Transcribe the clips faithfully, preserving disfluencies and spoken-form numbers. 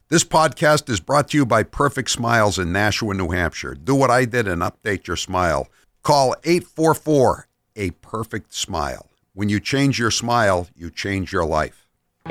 This podcast is brought to you by Perfect Smiles in Nashua, New Hampshire. Do what I did and update your smile. Call eight four four, A Perfect Smile. When you change your smile, you change your life.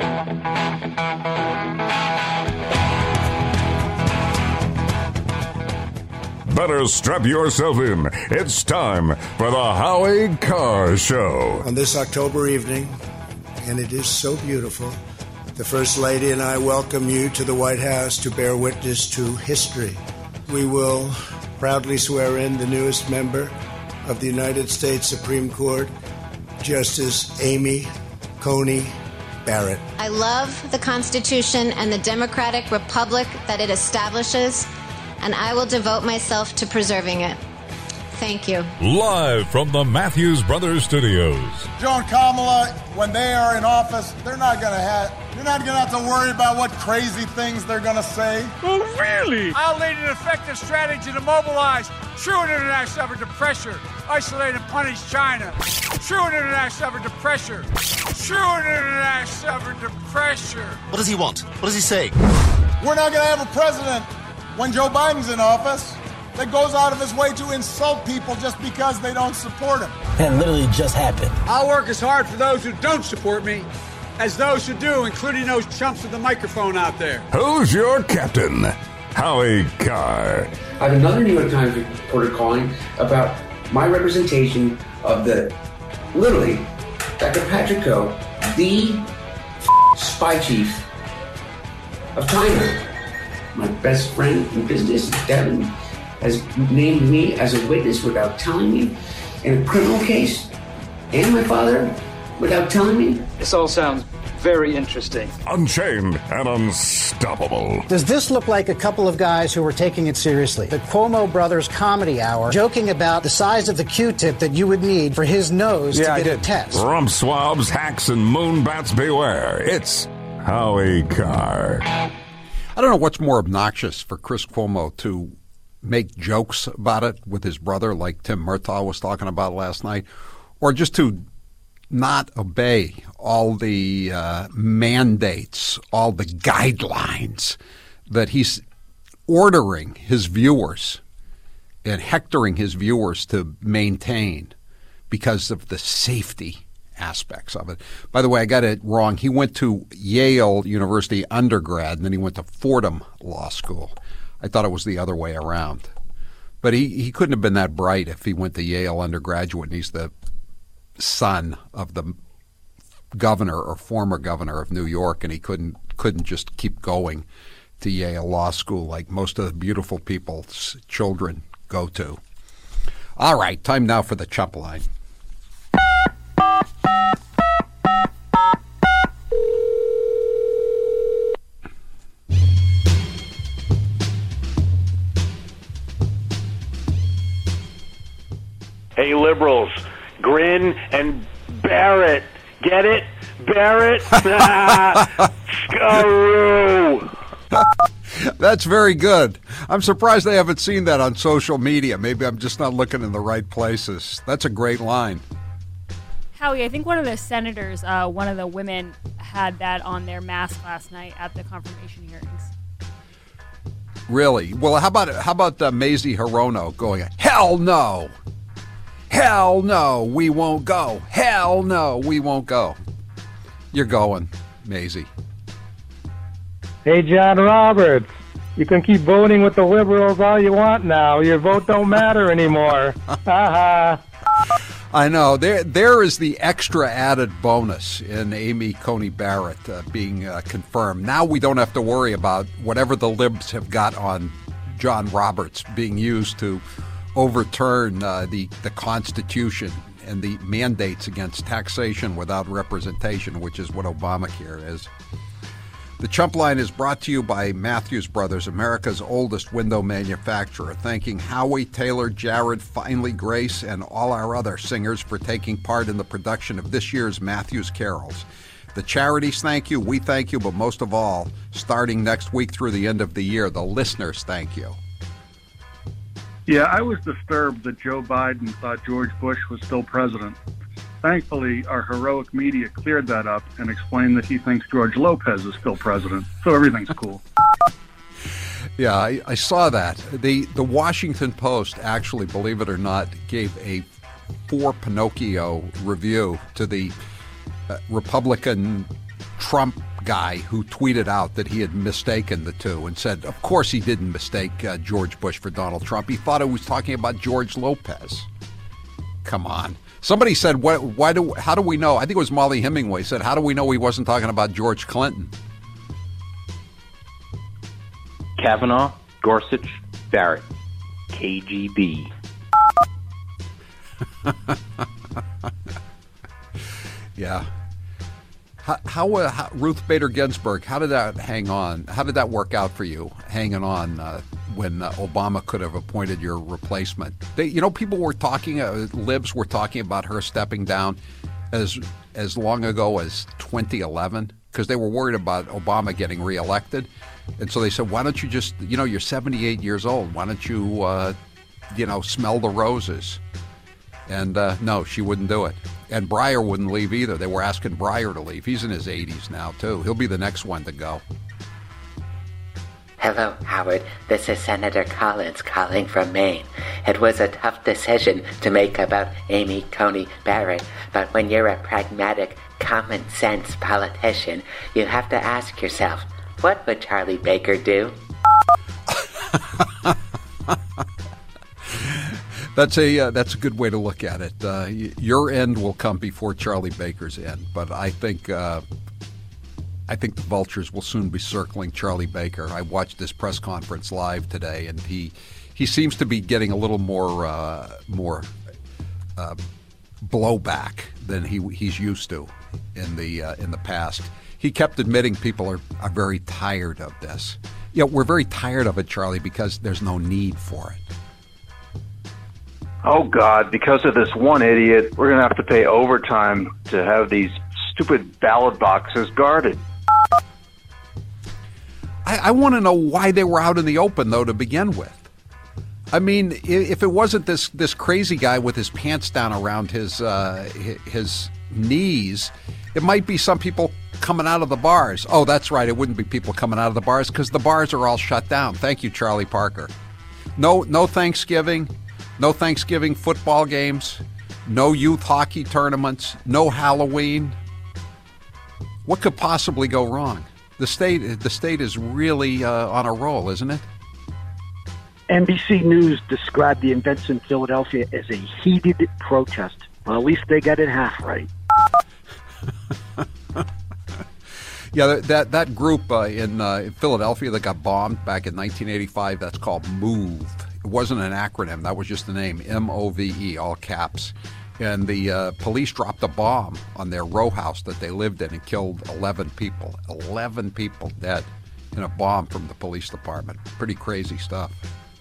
Better strap yourself in. It's time for the Howie Carr Show. On this October evening, and it is so beautiful, the First Lady and I welcome you to the White House to bear witness to history. We will proudly swear in the newest member of the United States Supreme Court, Justice Amy Coney Barrett. I love the Constitution and the democratic republic that it establishes, and I will devote myself to preserving it. Thank you. Live from the Matthews Brothers Studios. Joe and Kamala, when they are in office, they're not going to have, you're not going to have to worry about what crazy things they're going to say. Oh, really? I'll lead an effective strategy to mobilize true international effort to pressure, isolate and punish China. True international effort to pressure. True international effort to pressure. What does he want? What does he say? We're not going to have a president when Joe Biden's in office that goes out of his way to insult people just because they don't support him. That literally just happened. I'll work as hard for those who don't support me as those who do, including those chumps with the microphone out there. Who's your captain? Howie Carr. I have another New York Times reporter calling about my representation of the, literally, Doctor Patrick Ho, the f- spy chief of China. My best friend in business, Devin, has named me as a witness without telling me in a criminal case, and my father without telling me. This all sounds very interesting. Unchained and unstoppable. Does this look like a couple of guys who were taking it seriously? The Cuomo Brothers Comedy Hour, joking about the size of the Q-tip that you would need for his nose yeah, to get I did. a test. Rump swabs, hacks, and moonbats beware. It's Howie Carr. I don't know what's more obnoxious for Chris Cuomo to make jokes about it with his brother like Tim Murtaugh was talking about last night, or just to not obey all the uh, mandates, all the guidelines that he's ordering his viewers and hectoring his viewers to maintain because of the safety aspects of it. By the way, I got it wrong. He went to Yale University undergrad, and then he went to Fordham Law School. I thought it was the other way around. But he, he couldn't have been that bright if he went to Yale undergraduate, and he's the son of the governor or former governor of New York, and he couldn't couldn't just keep going to Yale Law School like most of the beautiful people's children go to. All right, time now for the Chump Line. Hey, liberals, grin and bear it. Get it? Bear it? Ah, screw. That's very good. I'm surprised they haven't seen that on social media. Maybe I'm just not looking in the right places. That's a great line. Howie, I think one of the senators, uh, one of the women, had that on their mask last night at the confirmation hearings. Really? Well, how about how about uh, Mazie Hirono going, hell no. Hell no, we won't go. Hell no, we won't go. You're going, Mazie. Hey, John Roberts, you can keep voting with the liberals all you want now. Your vote don't matter anymore. Ha ha. I know. There, there is the extra added bonus in Amy Coney Barrett uh, being uh, confirmed. Now we don't have to worry about whatever the libs have got on John Roberts being used to overturn uh, the, the Constitution and the mandates against taxation without representation, which is what Obamacare is. The Chump Line is brought to you by Matthews Brothers, America's oldest window manufacturer, thanking Howie, Taylor, Jared, Finley, Grace, and all our other singers for taking part in the production of this year's Matthews Carols. The charities thank you, we thank you, but most of all, starting next week through the end of the year, the listeners thank you. Yeah, I was disturbed that Joe Biden thought George Bush was still president. Thankfully, our heroic media cleared that up and explained that he thinks George Lopez is still president, so everything's cool. Yeah, I, I saw that. The the Washington Post actually, believe it or not, gave a for Pinocchio review to the uh, Republican Trump guy who tweeted out that he had mistaken the two and said, of course he didn't mistake uh, George Bush for Donald Trump. He thought he was talking about George Lopez. Come on. Somebody said, what, why do, how do we know? I think it was Molly Hemingway said, how do we know he wasn't talking about George Clinton? Kavanaugh, Gorsuch, Barrett, K G B. Yeah. How, how, uh, how Ruth Bader Ginsburg? How did that hang on? How did that work out for you? Hanging on uh, when uh, Obama could have appointed your replacement. They, you know, people were talking. Uh, libs were talking about her stepping down as as long ago as twenty eleven because they were worried about Obama getting reelected, and so they said, "Why don't you just, you know, you're seventy-eight years old. Why don't you, uh, you know, smell the roses?" And uh, no, she wouldn't do it. And Breyer wouldn't leave either. They were asking Breyer to leave. He's in his eighties now, too. He'll be the next one to go. Hello, Howard. This is Senator Collins calling from Maine. It was a tough decision to make about Amy Coney Barrett, but when you're a pragmatic, common-sense politician, you have to ask yourself, what would Charlie Baker do? That's a uh, that's a good way to look at it. Uh, y- your end will come before Charlie Baker's end, but I think uh, I think the vultures will soon be circling Charlie Baker. I watched this press conference live today, and he he seems to be getting a little more uh, more uh, blowback than he he's used to in the uh, in the past. He kept admitting people are, are very tired of this. Yeah, we're very tired of it, Charlie, because there's no need for it. Oh, God, because of this one idiot, we're going to have to pay overtime to have these stupid ballot boxes guarded. I, I want to know why they were out in the open, though, to begin with. I mean, if it wasn't this, this crazy guy with his pants down around his uh, his knees, it might be some people coming out of the bars. Oh, that's right. It wouldn't be people coming out of the bars because the bars are all shut down. Thank you, Charlie Parker. No, no Thanksgiving. No Thanksgiving football games, no youth hockey tournaments, no Halloween. What could possibly go wrong? The state, the state is really uh, on a roll, isn't it? N B C News described the events in Philadelphia as a heated protest. Well, at least they got it half right. Yeah, that that group uh, in, uh, in Philadelphia that got bombed back in nineteen eighty-five, that's called MOVE. It wasn't an acronym. That was just the name, M O V E, all caps. And the uh, police dropped a bomb on their row house that they lived in and killed eleven people. eleven people dead in a bomb from the police department. Pretty crazy stuff.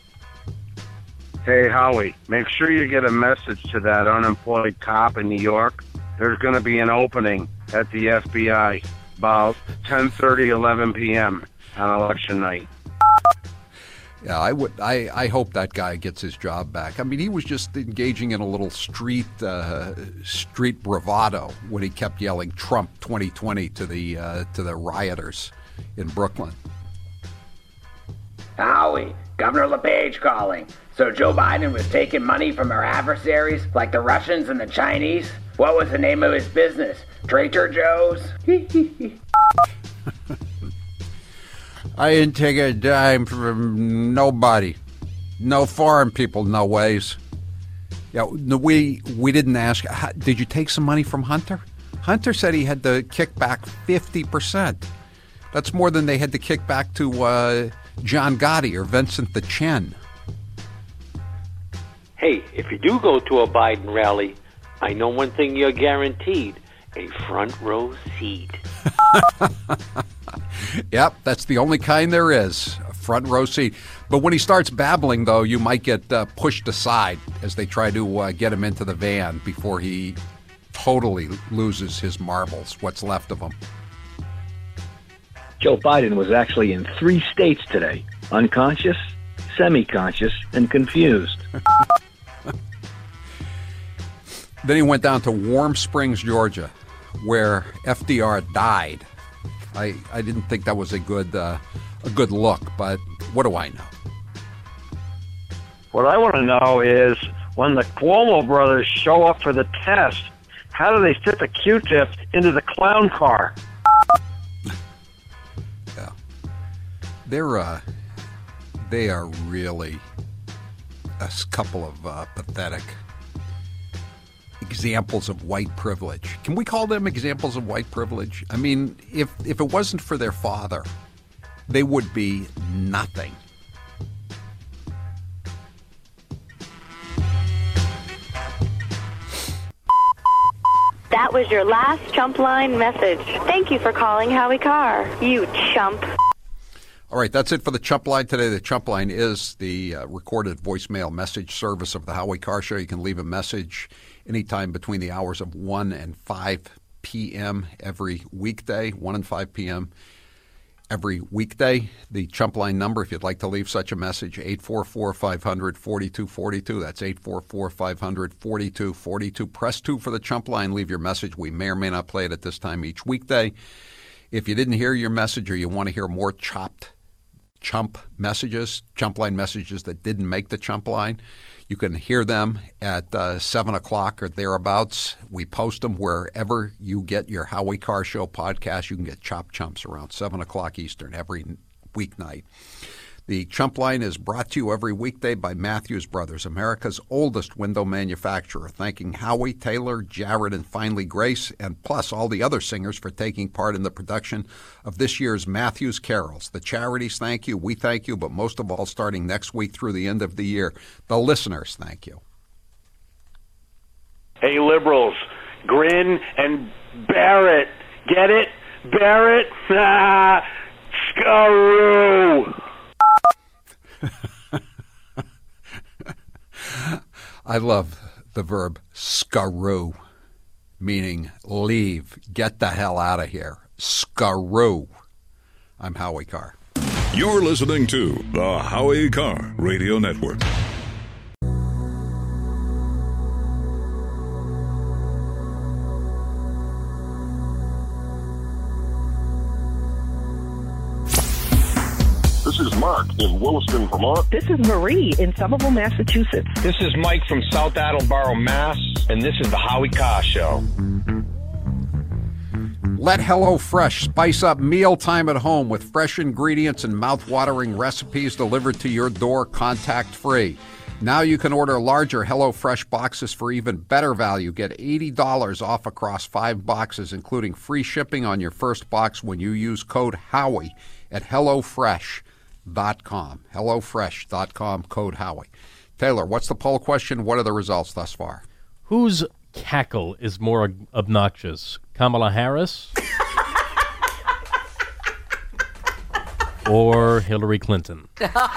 Hey, Howie, make sure you get a message to that unemployed cop in New York. There's going to be an opening at the F B I about ten thirty, eleven p.m. on election night. Yeah, I would. I, I hope that guy gets his job back. I mean, he was just engaging in a little street uh, street bravado when he kept yelling "Trump twenty twenty" to the uh, to the rioters in Brooklyn. Howie, Governor LePage calling. So Joe Biden was taking money from our adversaries, like the Russians and the Chinese? What was the name of his business? Trader Joe's? I didn't take a dime from nobody. No foreign people, no ways. Yeah, we we didn't ask, did you take some money from Hunter? Hunter said he had to kick back fifty percent. That's more than they had to kick back to uh, John Gotti or Vincent the Chin. Hey, if you do go to a Biden rally, I know one thing you're guaranteed, a front row seat. Yep, that's the only kind there is, a front row seat. But when he starts babbling, though, you might get uh, pushed aside as they try to uh, get him into the van before he totally loses his marbles, what's left of him. Joe Biden was actually in three states today, unconscious, semi-conscious, and confused. Then he went down to Warm Springs, Georgia, where F D R died. I, I didn't think that was a good uh, a good look, but What do I know? What I want to know is when the Cuomo brothers show up for the test, how do they fit the Q-tip into the clown car? Yeah. They're, uh, they are really a couple of uh, pathetic examples of white privilege. Can we call them examples of white privilege? I mean, if if it wasn't for their father, they would be nothing. That was your last chump line message. Thank you for calling Howie Carr, you chump. All right, that's it for the Chump Line today. The Chump Line is the uh, recorded voicemail message service of the Howie Carr Show. You can leave a message anytime between the hours of one and five p.m. every weekday, one and five p.m. every weekday. The Chump Line number, if you'd like to leave such a message, eight four four, five hundred, forty-two forty-two. That's eight four four, five hundred, forty-two forty-two. Press two for the Chump Line. Leave your message. We may or may not play it at this time each weekday. If you didn't hear your message or you want to hear more chopped Chump messages, Chump Line messages that didn't make the Chump Line, you can hear them at uh, seven o'clock or thereabouts. We post them wherever you get your Howie Carr Show podcast. You can get Chop Chumps around seven o'clock Eastern every weeknight. The Chump Line is brought to you every weekday by Matthews Brothers, America's oldest window manufacturer, thanking Howie, Taylor, Jared, and finally Grace, and plus all the other singers for taking part in the production of this year's Matthews Carols. The charities thank you, we thank you, but most of all, starting next week through the end of the year, the listeners thank you. Hey, liberals, grin and bear it. Get it? Bear it? Ah, screw. I love the verb skaroo, meaning leave, get the hell out of here. Skaroo. I'm Howie Carr. You're listening to the Howie Carr Radio Network. This is Mark in Williston, Vermont. This is Marie in Somerville, Massachusetts. This is Mike from South Attleboro, Mass. And this is the Howie Carr Show. Let HelloFresh spice up mealtime at home with fresh ingredients and mouth-watering recipes delivered to your door contact-free. Now you can order larger HelloFresh boxes for even better value. Get eighty dollars off across five boxes, including free shipping on your first box when you use code Howie at HelloFresh dot com. HelloFresh dot com, code Howie. Taylor, what's the poll question? What are the results thus far? Whose cackle is more obnoxious, Kamala Harris or Hillary Clinton?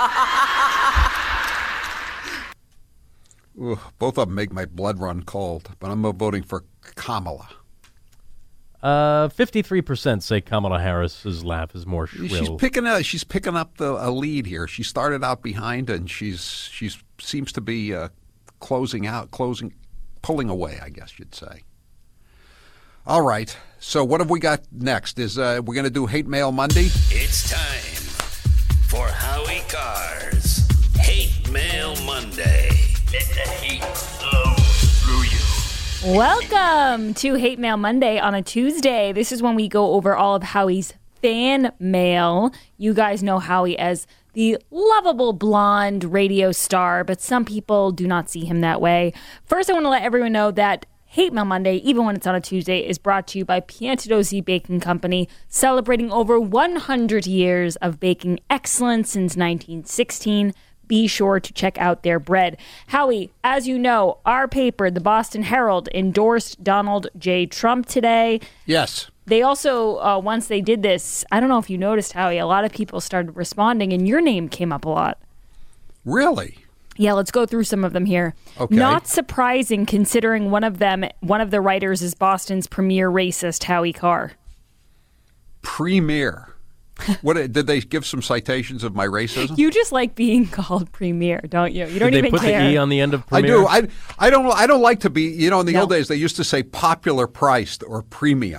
Ooh, both of them make my blood run cold, but I'm voting for Kamala. Uh, fifty-three percent say Kamala Harris's laugh is more shrill. She's picking up. She's picking up the a lead here. She started out behind, and she's she's seems to be uh, closing out, closing, pulling away, I guess you'd say. All right. So what have we got next? Is uh, we're going to do Hate Mail Monday? It's time for Howie Carr's Hate Mail Monday. Let the hate flow through you. Welcome to Hate Mail Monday on a Tuesday. This is when we go over all of Howie's fan mail. You guys know Howie as the lovable blonde radio star, but some people do not see him that way. First, I want to let everyone know that Hate Mail Monday, even when it's on a Tuesday, is brought to you by Piantadosi Baking Company, celebrating over one hundred years of baking excellence since nineteen sixteen. Be sure to check out their bread. Howie, as you know, our paper, the Boston Herald, endorsed Donald J. Trump today. Yes. They also, uh, once they did this, I don't know if you noticed, Howie, a lot of people started responding, and your name came up a lot. Really? Yeah, let's go through some of them here. Okay. Not surprising, considering one of them, one of the writers is Boston's premier racist, Howie Carr. Premier. What did they give some citations of my racism? You just like being called premier, don't you? You don't did even they put care. the E on the end of premier? I do. I I don't I don't like to be. You know, in the No. old days they used to say popular priced or premium.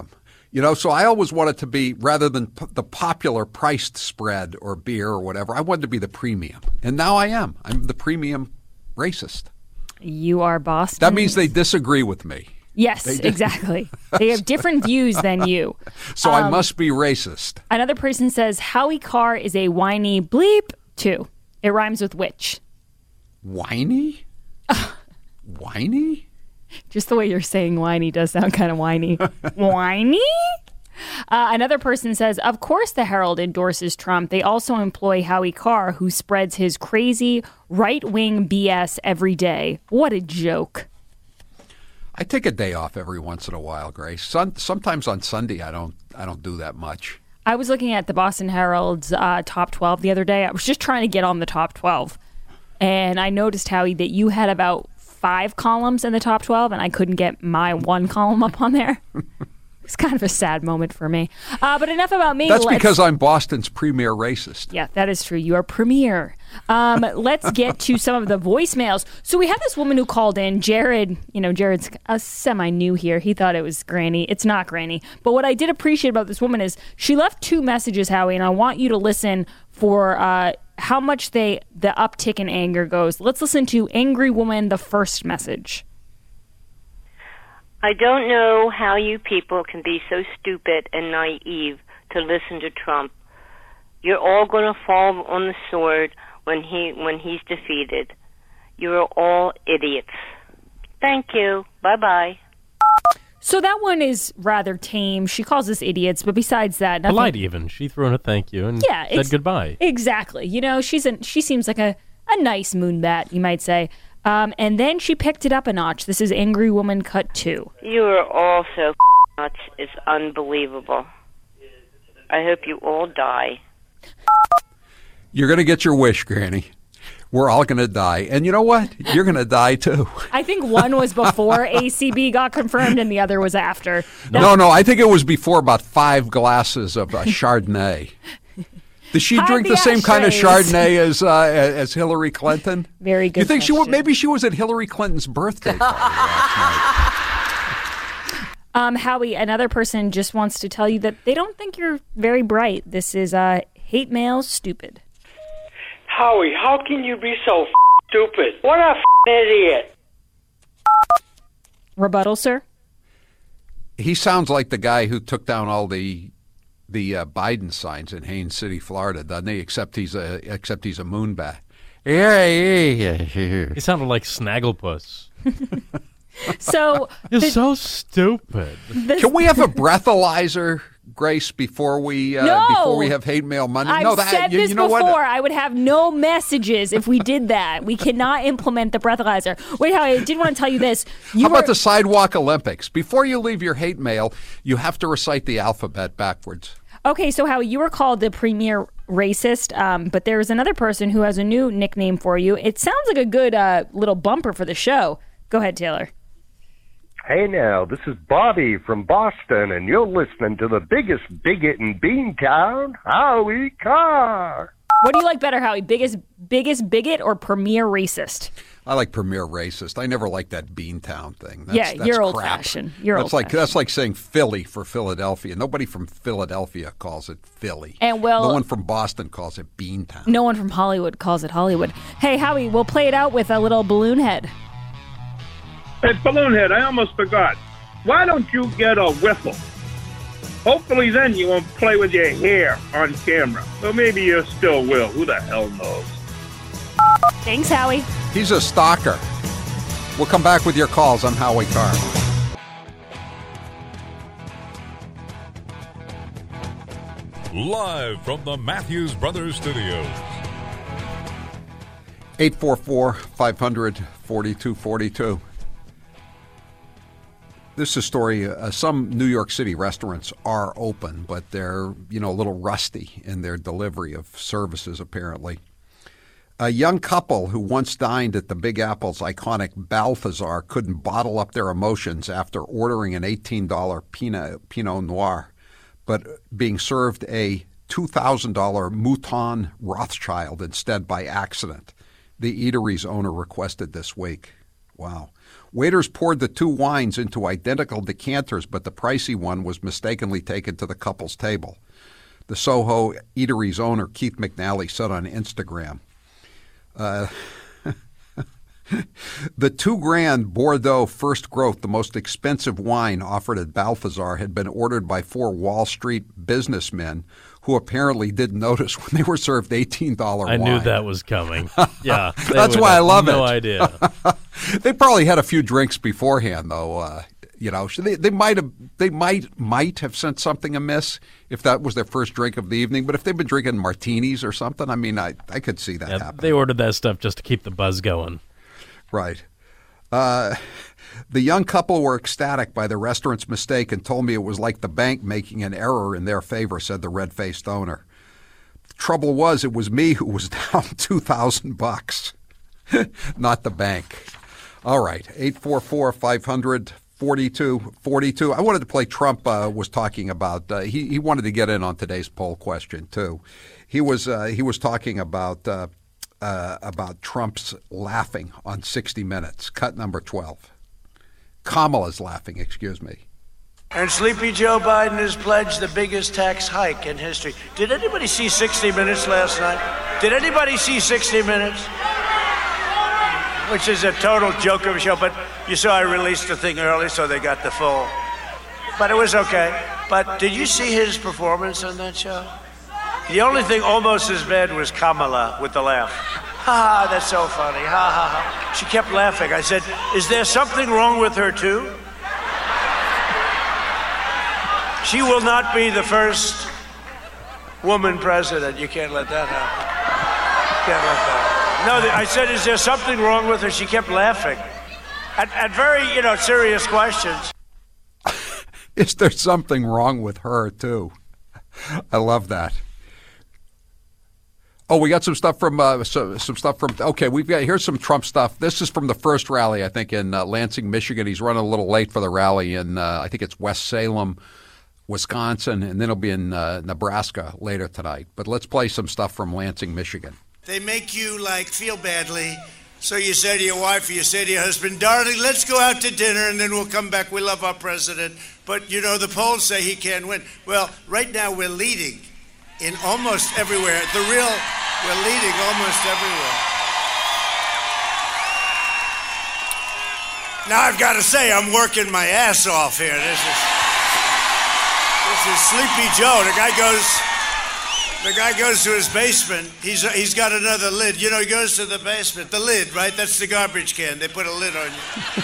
You know, so I always wanted to be, rather than p- the popular priced spread or beer or whatever, I wanted to be the premium. And now I am. I'm the premium racist. You are Boston. That means they disagree with me. Yes, They do. exactly. They have different views than you. So I Um, must be racist. Another person says Howie Carr is a whiny bleep too. It rhymes with witch. Whiny? Whiny? Just the way you're saying whiny does sound kind of whiny. Whiny? Uh, another person says, of course the Herald endorses Trump. They also employ Howie Carr, who spreads his crazy right-wing B S every day. What a joke. I take a day off every once in a while, Grace. Sun, sometimes on Sunday I don't I don't do that much. I was looking at the Boston Herald's uh, top twelve the other day. I was just trying to get on the top twelve. And I noticed, Howie, that you had about five columns in the top twelve, and I couldn't get my one column up on there. It's kind of a sad moment for me. Uh, but enough about me. That's Let's- because I'm Boston's premier racist. Yeah, that is true. You are premier. Um, let's get to some of the voicemails. So we have this woman who called in. Jared, you know, Jared's a semi-new here. He thought it was Granny. It's not Granny. But what I did appreciate about this woman is she left two messages, Howie, and I want you to listen for uh, how much they the uptick in anger goes. Let's listen to Angry Woman, the first message. I don't know how you people can be so stupid and naive to listen to Trump. You're all going to fall on the sword when he when he's defeated. You're all idiots. Thank you. Bye-bye. So that one is rather tame. She calls us idiots, but besides that, nothing. Polite even. She threw in a thank you and Yeah, said ex- goodbye. Exactly. You know, she's a, she seems like a, a nice moonbat, you might say. Um, and then she picked it up a notch. This is Angry Woman Cut two. You are all so nuts. It's unbelievable. I hope you all die. You're going to get your wish, Granny. We're all going to die. And you know what? You're going to die, too. I think one was before A C B got confirmed and the other was after. No, no, I think it was before about five glasses of uh, Chardonnay. Does she Hide drink the the same kind of ashtrays. Chardonnay as uh, as Hillary Clinton? Very good You think she? wa- question. Maybe she was at Hillary Clinton's birthday party last night. Um, Howie, another person just wants to tell you that they don't think you're very bright. This is uh, hate mail stupid. Howie, how can you be so f- stupid? What a f- idiot. Rebuttal, sir? He sounds like the guy who took down all the the uh, Biden signs in Haines City, Florida, doesn't he? Except he's a except he's a moonbat. Yeah, yeah, yeah. He sounded like Snagglepuss. So You're the- so stupid. Can we have a breathalyzer, Grace, before we uh, No! before we have hate mail Monday? I've no, that said you, this you know before. what? I would have no messages if we did that. We cannot implement the breathalyzer. Wait, Howie, I did want to tell you this. You How about were- the Sidewalk Olympics? Before you leave your hate mail, you have to recite the alphabet backwards. Okay, so Howie, you were called the premier racist, um, but there's another person who has a new nickname for you. It sounds like a good uh, little bumper for the show. Go ahead, Taylor. Hey now, this is Bobby from Boston, and you're listening to the biggest bigot in Beantown, Howie Carr. What do you like better, Howie? Biggest biggest bigot or premier racist? I like premier racist. I never liked that Beantown thing. That's, Yeah, that's you're crap. old-fashioned. You're that's like old-fashioned. that's like saying Philly for Philadelphia. Nobody from Philadelphia calls it Philly. And, well- no one from Boston calls it Beantown. No one from Hollywood calls it Hollywood. Hey, Howie, we'll play it out with a little balloon head. Hey, Balloonhead, I almost forgot. Why don't you get a whistle? Hopefully then you won't play with your hair on camera. Or maybe you still will. Who the hell knows? Thanks, Howie. He's a stalker. We'll come back with your calls. I'm Howie Carr. Live from the Matthews Brothers Studios. eight four four, five hundred, forty-two forty-two. This is a story. Uh, some New York City restaurants are open, but they're, you know, a little rusty in their delivery of services, apparently. A young couple who once dined at the Big Apple's iconic Balthazar couldn't bottle up their emotions after ordering an eighteen dollars Pinot, Pinot Noir, but being served a two thousand dollars Mouton Rothschild instead by accident. The eatery's owner requested this week. Wow. Waiters poured the two wines into identical decanters, but the pricey one was mistakenly taken to the couple's table. The Soho Eatery's owner, Keith McNally, said on Instagram. Uh, the two grand Bordeaux First Growth, the most expensive wine offered at Balthazar, had been ordered by four Wall Street businessmen who apparently didn't notice when they were served eighteen dollars I wine. knew that was coming. Yeah. That's why I love no it. No idea. They probably had a few drinks beforehand, though. Uh, you know, they, they might have they might might have sent something amiss if that was their first drink of the evening. But if they've been drinking martinis or something, I mean, I, I could see that Yeah, happening. they ordered that stuff just to keep the buzz going. Right. Uh, the young couple were ecstatic by the restaurant's mistake and told me it was like the bank making an error in their favor, said the red-faced owner. The trouble was, it was me who was down two thousand bucks, not the bank. All right, eight four four, five hundred, forty-two forty-two. I wanted to play Trump uh, was talking about. Uh, he, he wanted to get in on today's poll question, too. He was, uh, he was talking about... Uh, Uh, about Trump's laughing on sixty minutes, cut number twelve. Kamala's laughing, excuse me. And Sleepy Joe Biden has pledged the biggest tax hike in history. Did anybody see sixty minutes last night? Did anybody see sixty minutes? Which is a total joke of a show, but you saw I released the thing early, so they got the full. But it was okay. But did you see his performance on that show? The only thing almost as bad was Kamala with the laugh. Ha ha, that's so funny. Ha ha ha. She kept laughing. I said, is there something wrong with her too? She will not be the first woman president. You can't let that happen. Can't let that. No, I said, is there something wrong with her? She kept laughing. At, at very, you know, serious questions. Is there something wrong with her too? I love that. Oh, we got some stuff from uh, so, some stuff from. Okay, we've got here's some Trump stuff. This is from the first rally, I think, in uh, Lansing, Michigan. He's running a little late for the rally in uh, I think it's West Salem, Wisconsin, and then it'll be in uh, Nebraska later tonight. But let's play some stuff from Lansing, Michigan. They make you like feel badly, so you say to your wife or you say to your husband, "Darling, let's go out to dinner and then we'll come back. We love our president, but you know the polls say he can't win." Well, right now we're leading in almost everywhere. The real. We're leading almost everywhere. Now I've got to say, I'm working my ass off here. This is this is Sleepy Joe. The guy goes, the guy goes to his basement. He's he's got another lid. You know, he goes to the basement. The lid, right? That's the garbage can. They put a lid on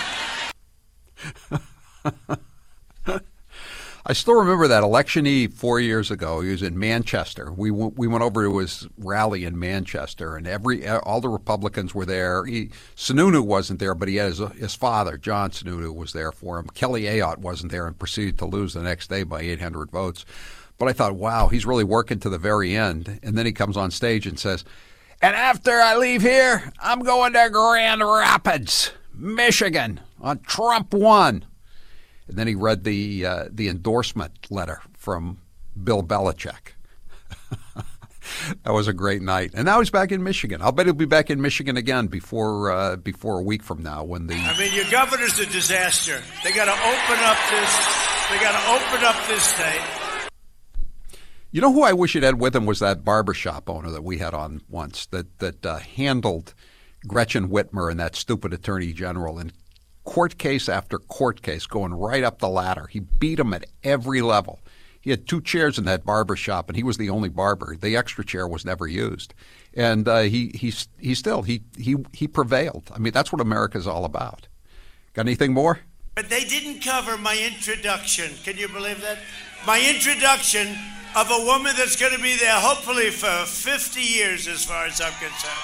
you. I still remember that election eve four years ago. He was in Manchester. We w- we went over to his rally in Manchester, and every all the Republicans were there. He, Sununu wasn't there, but he had his, his father, John Sununu, was there for him. Kelly Ayotte wasn't there and proceeded to lose the next day by eight hundred votes. But I thought, wow, he's really working to the very end. And then he comes on stage and says, and after I leave here, I'm going to Grand Rapids, Michigan, on Trump won. And then he read the uh, the endorsement letter from Bill Belichick. That was a great night. And now he's back in Michigan. I'll bet he'll be back in Michigan again before uh, before a week from now when the. I mean, your governor's a disaster. They got to open up this. They got to open up this state. You know who I wish it had with him was that barbershop owner that we had on once that that uh, handled Gretchen Whitmer and that stupid attorney general and. Court case after court case going right up the ladder. He beat him at every level. He had two chairs in that barber shop, and he was the only barber. The extra chair was never used. And uh, he he he still, he, he, he prevailed. I mean, that's what America's all about. Got anything more? But they didn't cover my introduction. Can you believe that? My introduction of a woman that's going to be there hopefully for fifty years as far as I'm concerned.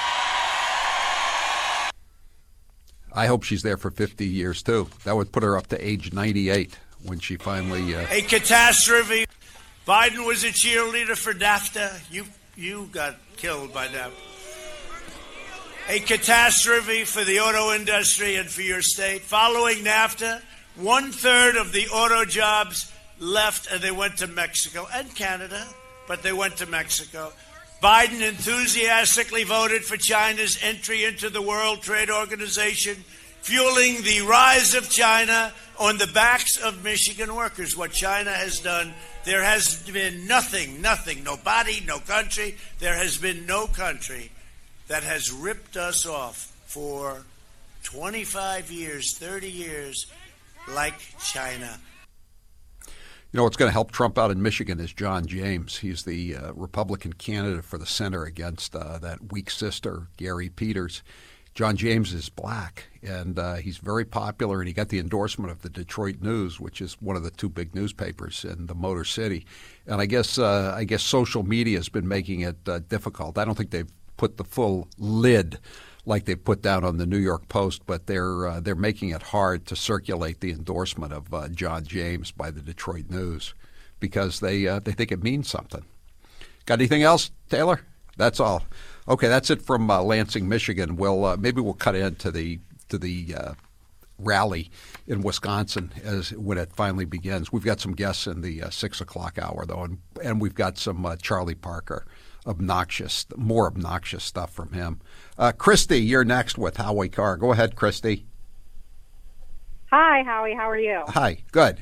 I hope she's there for fifty years, too. That would put her up to age ninety-eight when she finally... Uh... A catastrophe. Biden was a cheerleader for NAFTA. You, you got killed by NAFTA. A catastrophe for the auto industry and for your state. Following NAFTA, one-third of the auto jobs left and they went to Mexico and Canada, but they went to Mexico. Biden enthusiastically voted for China's entry into the World Trade Organization. fueling the rise of China on the backs of Michigan workers. What China has done, there has been nothing, nothing, nobody, no country, there has been no country that has ripped us off for twenty-five years, thirty years like China. You know what's going to help Trump out in Michigan is John James. He's the uh, Republican candidate for the Senate against uh, that weak sister, Gary Peters. John James is black, and uh, he's very popular, and he got the endorsement of the Detroit News, which is one of the two big newspapers in the Motor City. And I guess uh, I guess social media has been making it uh, difficult. I don't think they've put the full lid like they put down on the New York Post, but they're uh, they're making it hard to circulate the endorsement of uh, John James by the Detroit News because they uh, they think it means something. Got anything else, Taylor? That's all. Okay, that's it from uh, Lansing, Michigan. We'll uh, maybe we'll cut into the to the uh, rally in Wisconsin as when it finally begins. We've got some guests in the uh, six o'clock hour though, and and we've got some uh, Charlie Parker, obnoxious, more obnoxious stuff from him. Uh, Christy, you're next with Howie Carr. Go ahead, Christy. Hi, Howie. How are you? Hi. Good.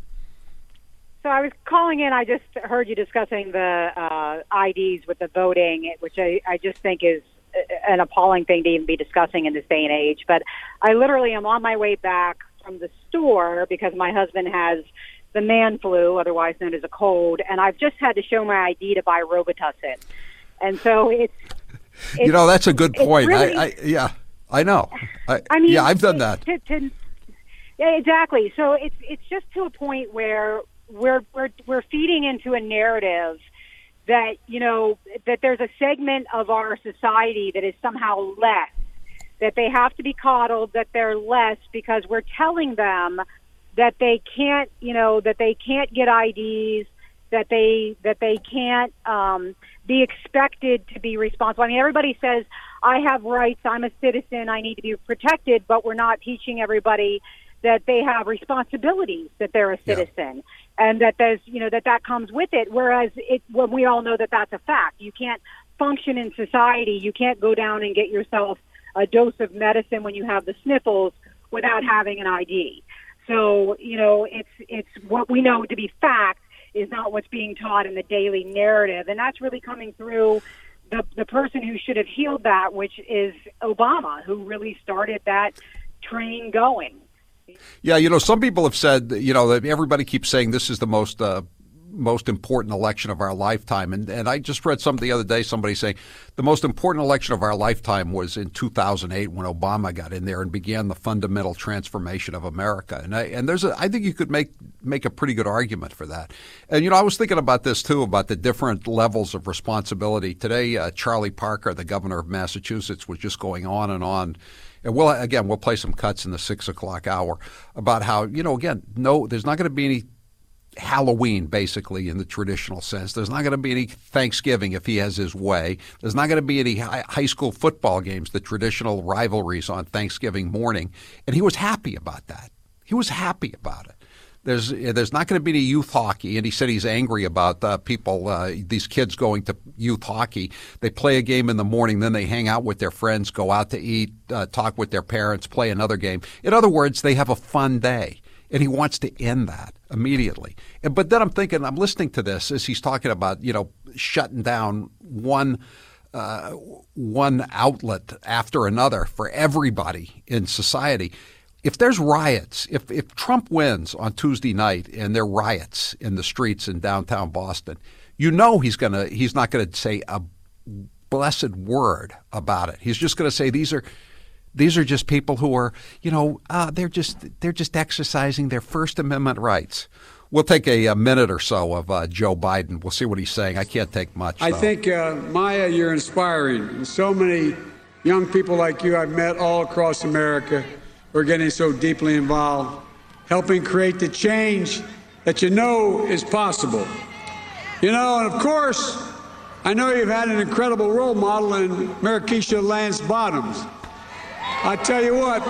So I was calling in. I just heard you discussing the uh, I Ds with the voting, which I, I just think is an appalling thing to even be discussing in this day and age. But I literally am on my way back from the store because my husband has the man flu, otherwise known as a cold, and I've just had to show my I D to buy Robitussin. And so it's... it's you know, that's a good point. Really, I, I Yeah, I know. I, I mean, yeah, I've done that. To, to, yeah, exactly. So it's it's just to a point where we're we're we're feeding into a narrative that, you know, that there's a segment of our society that is somehow less, that they have to be coddled, that they're less because we're telling them that they can't, you know, that they can't get I Ds, that they that they can't um, be expected to be responsible. I mean, everybody says, I have rights, I'm a citizen, I need to be protected, but we're not teaching everybody that they have responsibilities, that they're a citizen, yeah. and that there's, you know, that that comes with it. Whereas it, when we all know that that's a fact, you can't function in society. You can't go down and get yourself a dose of medicine when you have the sniffles without having an I D. So, you know, it's it's what we know to be fact is not what's being taught in the daily narrative, and that's really coming through the the person who should have healed that, which is Obama, who really started that train going. Yeah, you know, some people have said, you know, that everybody keeps saying this is the most uh, most important election of our lifetime. And, and I just read something the other day, somebody saying the most important election of our lifetime was in two thousand eight when Obama got in there and began the fundamental transformation of America. And I, and there's a, I think you could make make a pretty good argument for that. And, you know, I was thinking about this, too, about the different levels of responsibility. Today, uh, Charlie Parker, the governor of Massachusetts, was just going on and on. And we'll, again, we'll play some cuts in the six o'clock hour about how, you know, again, no, there's not going to be any Halloween, basically, in the traditional sense. There's not going to be any Thanksgiving if he has his way. There's not going to be any high school football games, the traditional rivalries on Thanksgiving morning. And he was happy about that. He was happy about it. There's there's not going to be any youth hockey, and he said he's angry about uh, people, uh, these kids going to youth hockey. They play a game in the morning, then they hang out with their friends, go out to eat, uh, talk with their parents, play another game. In other words, they have a fun day, and he wants to end that immediately. And, but then I'm thinking, I'm listening to this as he's talking about, you know, shutting down one uh, one outlet after another for everybody in society. If there's riots, if, if Trump wins on Tuesday night and there are riots in the streets in downtown Boston, you know he's gonna he's not going to say a blessed word about it. He's just going to say these are these are just people who are, you know, uh, they're just they're just exercising their First Amendment rights. We'll take a, a minute or so of uh, Joe Biden. We'll see what he's saying. I can't take much. I though. think, uh, Maya, you're inspiring. And so many young people like you I've met all across America are getting so deeply involved, helping create the change that you know is possible. You know, and of course, I know you've had an incredible role model in Marikesha Lance Bottoms. I tell you what,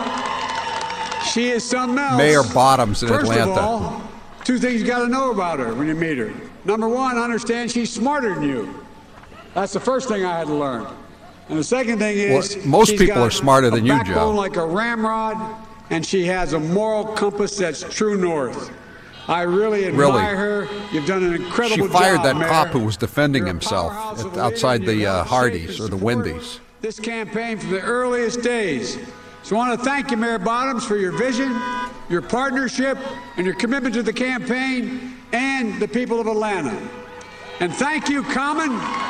she is something else. Mayor Bottoms in First Atlanta. Of all, two things you got to know about her when you meet her. Number one, understand she's smarter than you. That's the first thing I had to learn. And the second thing is, well, most she's people got are smarter than a you, backbone Joe. like a ramrod, and she has a moral compass that's true north. I really admire Really? her. You've done an incredible She fired job, that Mayor. cop who was defending You're a himself powerhouse at, of a outside leader. the You've uh, helped shape Hardys and or the support Wendy's. This campaign from the earliest days. So I want to thank you, Mayor Bottoms, for your vision, your partnership, and your commitment to the campaign and the people of Atlanta. And thank you, Common.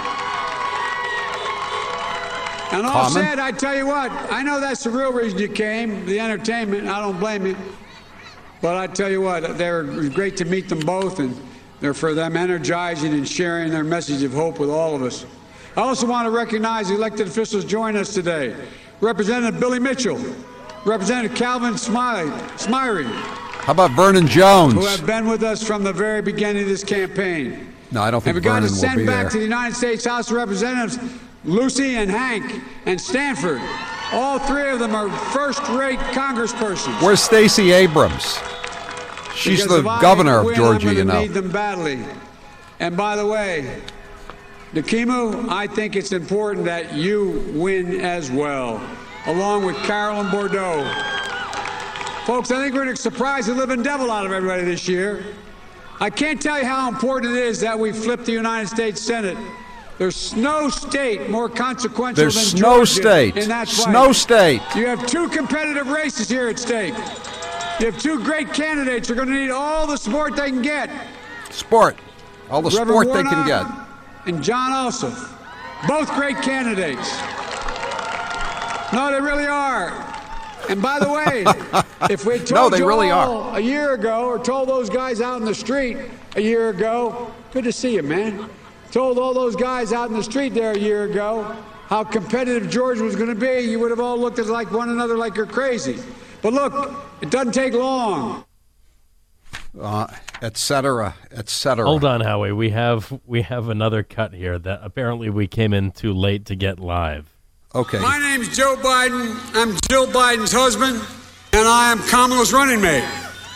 And all Common? said, I tell you what, I know that's the real reason you came, the entertainment. I don't blame you. But I tell you what, they're great to meet them both, and they're for them energizing and sharing their message of hope with all of us. I also want to recognize the elected officials joining us today. Representative Billy Mitchell, Representative Calvin Smiley, Smyrie, How about Vernon Jones? who have been with us from the very beginning of this campaign. No, I don't think And we've got Vernon to will send be back there. to the United States House of Representatives Lucy and Hank and Stanford. All three of them are first-rate congresspersons. Where's Stacey Abrams? She's Because the if I governor of win, Georgia, I'm you gonna know. need them badly. And by the way, Nakimu, I think it's important that you win as well, along with Carolyn Bordeaux. Folks, I think we're going to surprise the living devil out of everybody this year. I can't tell you how important it is that we flip the United States Senate. There's no state more consequential There's than no Georgia state. in that fight. No state. You have two competitive races here at stake. You have two great candidates. You're going to need all the support they can get. Sport. All the Reverend sport they can Warnock get. and John Ossoff, both great candidates. No, they really are. And by the way, if we No, told they you really all a year ago, or told those guys out in the street a year ago, good to see you, man. Told all those guys out in the street there a year ago how competitive Georgia was going to be, you would have all looked at like one another like you're crazy. But look, it doesn't take long. Uh, et cetera, et cetera. Hold on, Howie. We have we have another cut here that apparently we came in too late to get live. Okay. My name's Joe Biden. I'm Jill Biden's husband, and I am Kamala's running mate.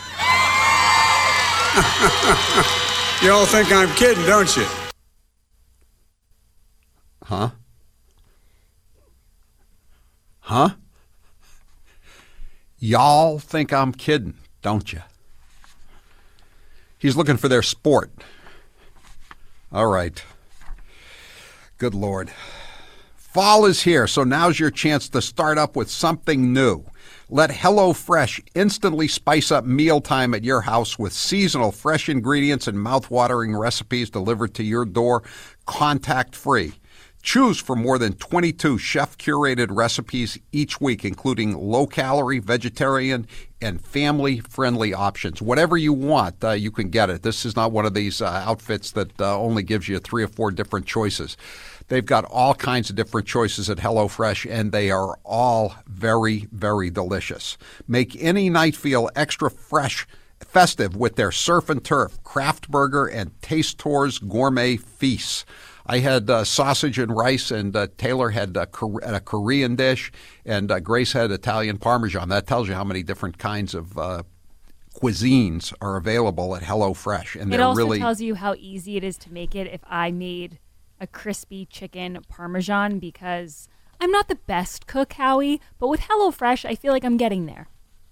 You all think I'm kidding, don't you? Huh? Huh? Y'all think I'm kidding, don't you? He's looking for their sport. All right. Good Lord. Fall is here, so now's your chance to start up with something new. Let HelloFresh instantly spice up mealtime at your house with seasonal fresh ingredients and mouth-watering recipes delivered to your door, contact-free. Choose from more than twenty-two chef-curated recipes each week, including low-calorie, vegetarian, and family-friendly options. Whatever you want, uh, you can get it. This is not one of these uh, outfits that uh, only gives you three or four different choices. They've got all kinds of different choices at HelloFresh, and they are all very, very delicious. Make any night feel extra fresh, festive with their Surf and Turf, Craft Burger, and Taste Tours gourmet feasts. I had uh, sausage and rice, and uh, Taylor had a, Cor- a Korean dish, and uh, Grace had Italian Parmesan. That tells you how many different kinds of uh, cuisines are available at HelloFresh. And It they're also really tells you how easy it is to make it if I made a crispy chicken Parmesan, because I'm not the best cook, Howie, but with HelloFresh, I feel like I'm getting there.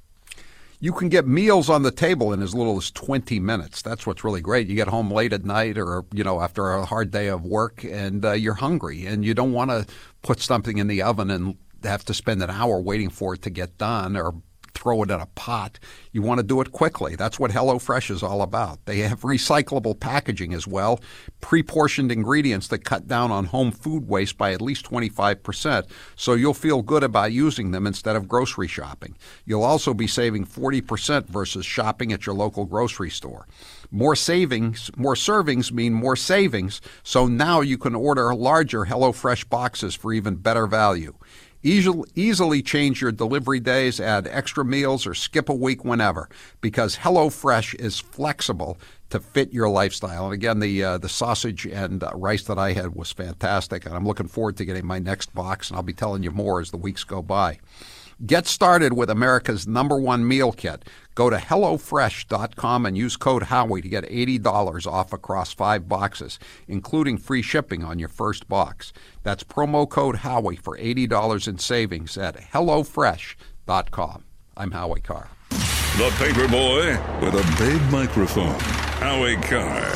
You can get meals on the table in as little as twenty minutes. That's what's really great. You get home late at night or, you know, after a hard day of work, and uh, you're hungry, and you don't want to put something in the oven and have to spend an hour waiting for it to get done or throw it in a pot. You want to do it quickly. That's what HelloFresh is all about. They have recyclable packaging as well, pre-portioned ingredients that cut down on home food waste by at least twenty-five percent, so you'll feel good about using them instead of grocery shopping. You'll also be saving forty percent versus shopping at your local grocery store. More savings, more servings mean more savings, so now you can order larger HelloFresh boxes for even better value. Easily, easily change your delivery days, add extra meals, or skip a week whenever, because HelloFresh is flexible to fit your lifestyle. And again, the uh, the sausage and uh, rice that I had was fantastic, and I'm looking forward to getting my next box, and I'll be telling you more as the weeks go by. Get started with America's number one meal kit. Go to hello fresh dot com and use code Howie to get eighty dollars off across five boxes, including free shipping on your first box. That's promo code Howie for eighty dollars in savings at hello fresh dot com. I'm Howie Carr. The paper boy with a big microphone. Howie Carr.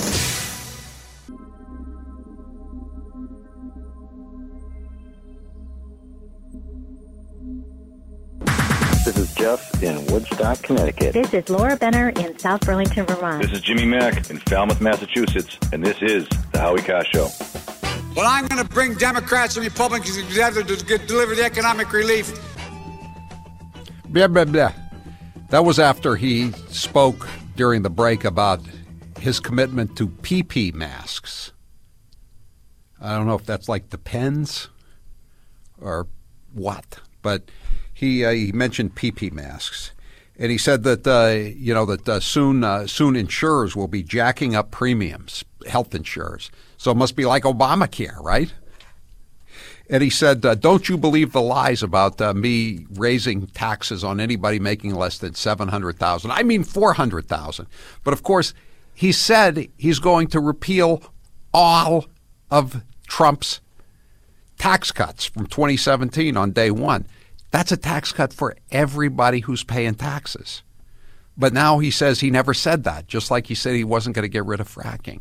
This is Jeff in Woodstock, Connecticut. This is Laura Benner in South Burlington, Vermont. This is Jimmy Mack in Falmouth, Massachusetts, and this is the Howie Carr Show. Well, I'm going to bring Democrats and Republicans together to get, deliver the economic relief. Blah, blah, blah. That was after he spoke during the break about his commitment to P P masks. I don't know if that's like Depends or what, but he uh, he mentioned P P masks, and he said that uh, you know that uh, soon uh, soon insurers will be jacking up premiums, health insurers. So it must be like Obamacare, right? And he said, uh, don't you believe the lies about uh, me raising taxes on anybody making less than seven hundred thousand dollars. I mean four hundred thousand dollars. But, of course, he said he's going to repeal all of Trump's tax cuts from twenty seventeen on day one. That's a tax cut for everybody who's paying taxes. But now he says he never said that, just like he said he wasn't going to get rid of fracking.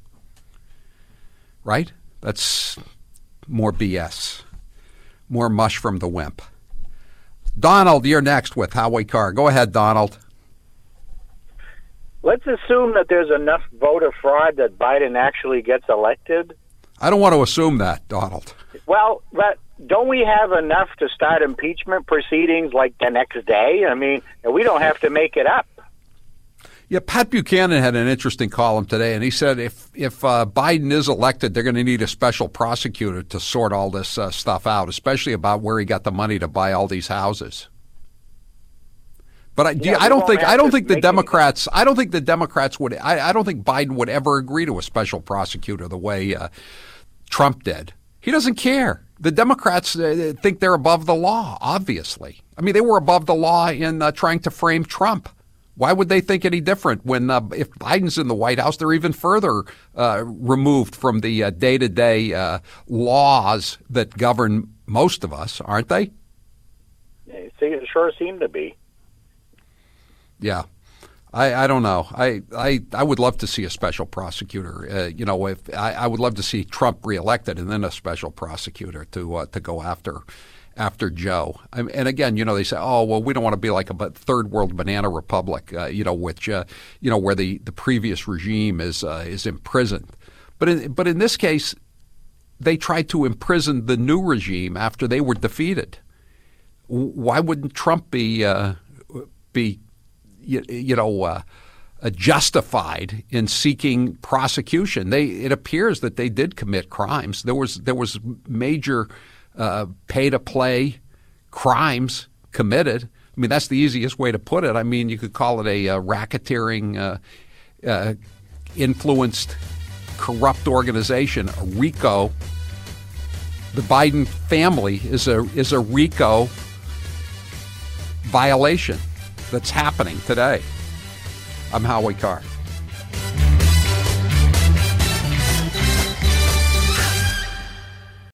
Right? That's more B S. More mush from the wimp. Donald, you're next with Howie Carr. Go ahead, Donald. Let's assume that there's enough voter fraud that Biden actually gets elected. I don't want to assume that, Donald. Well, but don't we have enough to start impeachment proceedings like the next day? I mean, we don't have to make it up. Yeah, Pat Buchanan had an interesting column today, and he said if if uh, Biden is elected, they're going to need a special prosecutor to sort all this uh, stuff out, especially about where he got the money to buy all these houses. But I, Yeah, I don't we think won't I have don't to think the make Democrats I don't think the Democrats would I, I don't think Biden would ever agree to a special prosecutor the way uh, Trump did. He doesn't care. The Democrats uh, think they're above the law. Obviously, I mean they were above the law in uh, trying to frame Trump. Why would they think any different when uh, if Biden's in the White House, they're even further uh, removed from the uh, day-to-day uh, laws that govern most of us, aren't they? It sure seem to be. Yeah. I, I don't know. I, I I would love to see a special prosecutor. Uh, you know, if I, I would love to see Trump reelected and then a special prosecutor to uh, to go after after Joe. I mean, and again, you know, they say, oh, well, we don't want to be like a third world banana republic, uh, you know, which uh, you know where the, the previous regime is uh, is imprisoned. But in, but in this case, they tried to imprison the new regime after they were defeated. Why wouldn't Trump be uh, be you, you know uh, uh, justified in seeking prosecution? They it appears that they did commit crimes. There was there was major uh, pay to play crimes committed. I mean, that's the easiest way to put it. I mean, you could call it a, uh racketeering, uh, uh, influenced, corrupt organization, a RICO. The Biden family is a is a RICO violation that's happening today. I'm Howie Carr.